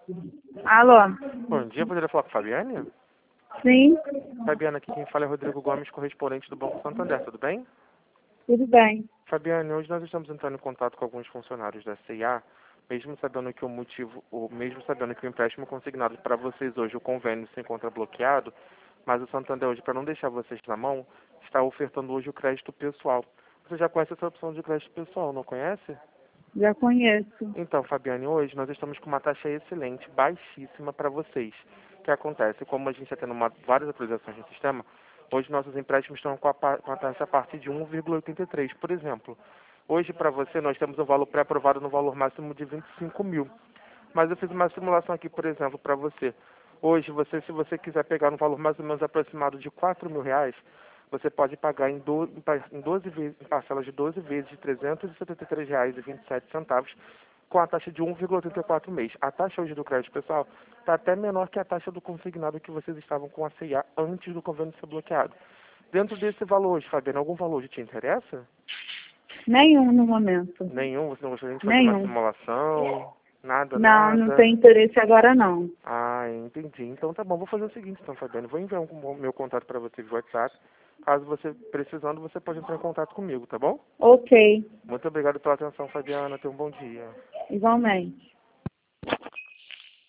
Alô? Bom dia, poderia falar com a Fabiane? Sim, Fabiana, aqui quem fala é Rodrigo Gomes, correspondente do Banco Santander, tudo bem? tudo bem. Fabiane, hoje nós estamos entrando em contato com alguns funcionários da CIA, mesmo sabendo que o motivo, ou mesmo sabendo que o empréstimo consignado para vocês hoje, o convênio se encontra bloqueado, mas o Santander hoje, para não deixar vocês na mão, está ofertando hoje o crédito pessoal. Você já conhece essa opção de crédito pessoal, não conhece? Já conheço. Então, Fabiane, hoje nós estamos com uma taxa excelente, baixíssima para vocês. O que acontece? Como a gente está tendo várias atualizações no sistema, hoje nossos empréstimos estão com a taxa a partir de 1,83. Por exemplo, hoje para você nós temos um valor pré-aprovado no valor máximo de 25 mil. Mas eu fiz uma simulação aqui, por exemplo, para você. Hoje, se você quiser pegar um valor mais ou menos aproximado de 4 mil reais, você pode pagar em parcelas de 12 vezes de R$ 373,27, com a taxa de 1,84 mês. A taxa hoje do crédito pessoal está até menor que a taxa do consignado que vocês estavam com a CIA antes do convênio ser bloqueado. Dentro desse valor hoje, Fabiana, algum valor te interessa? Nenhum no momento. Nenhum? Você não gostaria de fazer uma Nenhum. simulação? Nada, Não, não nada? tem interesse agora não. Ah, entendi. Então tá bom, vou fazer o seguinte então, Fabiano. Vou enviar o meu contato para você via WhatsApp. Caso você precisando, você pode entrar em contato comigo, tá bom? Ok, Muito obrigado pela atenção, Fabiana. Tenha um bom dia. igualmente.